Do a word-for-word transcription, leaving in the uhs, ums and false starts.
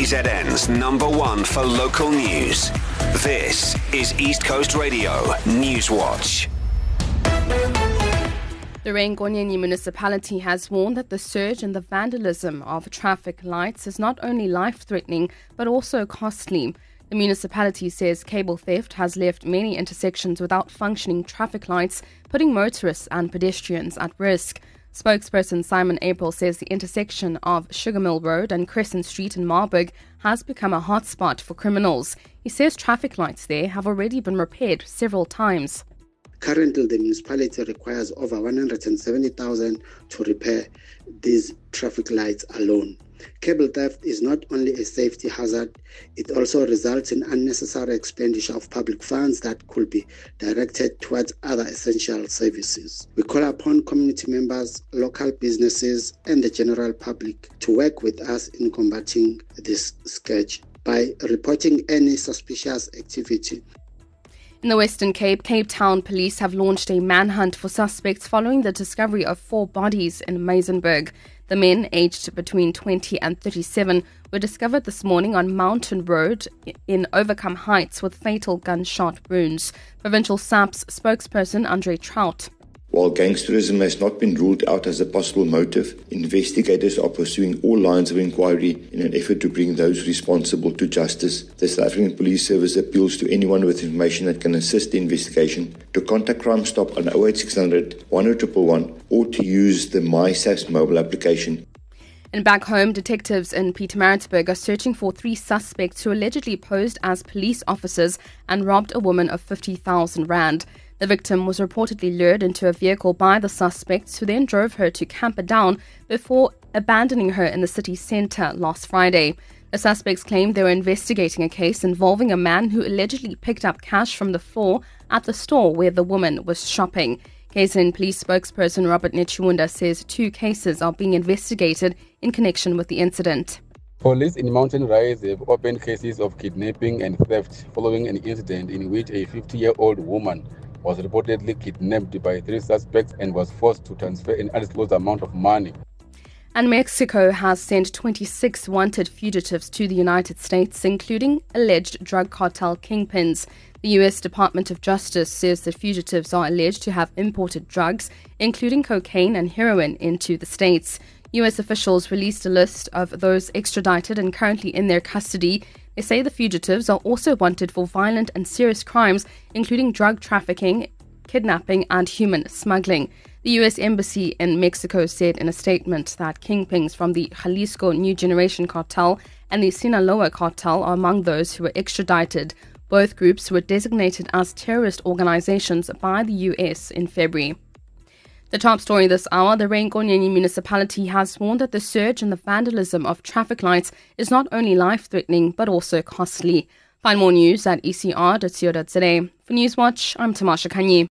K Z N's number one for local news. This is East Coast Radio News Watch. The Rengonyeni municipality has warned that the surge in the vandalism of traffic lights is not only life-threatening but also costly. The municipality says cable theft has left many intersections without functioning traffic lights, putting motorists and pedestrians at risk. Spokesperson Simon April says the intersection of Sugar Mill Road and Crescent Street in Marburg has become a hotspot for criminals. He says traffic lights there have already been repaired several times. Currently, the municipality requires over one hundred seventy thousand to repair these traffic lights alone. Cable theft is not only a safety hazard, it also results in unnecessary expenditure of public funds that could be directed towards other essential services. We call upon community members, local businesses, and the general public to work with us in combating this scourge by reporting any suspicious activity. In the Western Cape, Cape Town police have launched a manhunt for suspects following the discovery of four bodies in Maizenberg. The men, aged between twenty and thirty-seven, were discovered this morning on Mountain Road in Overcome Heights with fatal gunshot wounds. Provincial S A P's spokesperson Andre Trout. While gangsterism has not been ruled out as a possible motive, investigators are pursuing all lines of inquiry in an effort to bring those responsible to justice. The South African Police Service appeals to anyone with information that can assist the investigation to contact Crime Stop on oh eight six hundred, one oh one one one or to use the MySAPS mobile application. And back home, detectives in Pietermaritzburg are searching for three suspects who allegedly posed as police officers and robbed a woman of fifty thousand rand. The victim was reportedly lured into a vehicle by the suspects, who then drove her to Camperdown before abandoning her in the city centre last Friday. The suspects claimed they were investigating a case involving a man who allegedly picked up cash from the floor at the store where the woman was shopping. K Z N police spokesperson Robert Nechiwunda says two cases are being investigated in connection with the incident. Police in Mountain Rise have opened cases of kidnapping and theft following an incident in which a fifty-year-old woman was reportedly kidnapped by three suspects and was forced to transfer an undisclosed amount of money. And Mexico has sent twenty-six wanted fugitives to the United States, including alleged drug cartel kingpins. The U S Department of Justice says the fugitives are alleged to have imported drugs, including cocaine and heroin, into the States. U S officials released a list of those extradited and currently in their custody. They say the fugitives are also wanted for violent and serious crimes, including drug trafficking, kidnapping, and human smuggling. The U S Embassy in Mexico said in a statement that kingpins from the Jalisco New Generation Cartel and the Sinaloa Cartel are among those who were extradited. Both groups were designated as terrorist organizations by the U S in February. The top story this hour, the Rengonyeni municipality has warned that the surge in the vandalism of traffic lights is not only life-threatening but also costly. Find more news at e c r dot co dot za. For Newswatch, I'm Tamasha Kanyi.